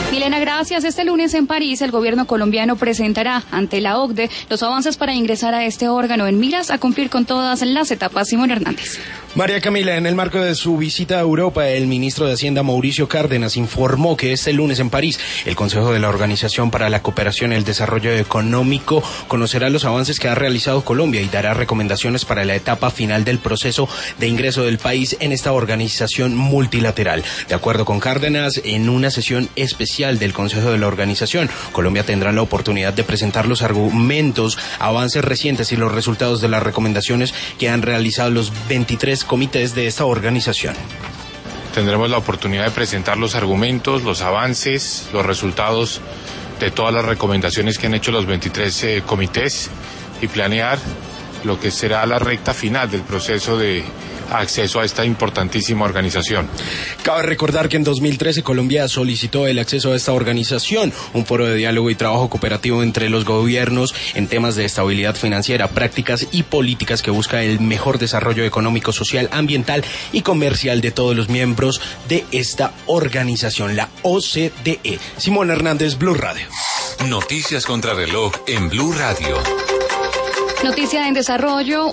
Milena, gracias. Este lunes en París, el gobierno colombiano presentará ante la OCDE los avances para ingresar a este órgano en miras a cumplir con todas las etapas. Simón Hernández. María Camila, en el marco de su visita a Europa, el ministro de Hacienda, Mauricio Cárdenas, informó que este lunes en París, el Consejo de la Organización para la Cooperación y el Desarrollo Económico conocerá los avances que ha realizado Colombia y dará recomendaciones para la etapa final del proceso de ingreso del país en esta organización multilateral. De acuerdo con Cárdenas, en una sesión especial del Consejo de la Organización, Colombia tendrá la oportunidad de presentar los argumentos, avances recientes y los resultados de las recomendaciones que han realizado los 23 comités de esta organización. Tendremos la oportunidad de presentar los argumentos, los avances, los resultados de todas las recomendaciones que han hecho los 23 comités y planear lo que será la recta final del proceso de acceso a esta importantísima organización. Cabe recordar que en 2013 Colombia solicitó el acceso a esta organización, un foro de diálogo y trabajo cooperativo entre los gobiernos en temas de estabilidad financiera, prácticas y políticas que busca el mejor desarrollo económico, social, ambiental y comercial de todos los miembros de esta organización, la OCDE. Simón Hernández, Blue Radio. Noticias contra reloj en Blue Radio. Noticia en desarrollo.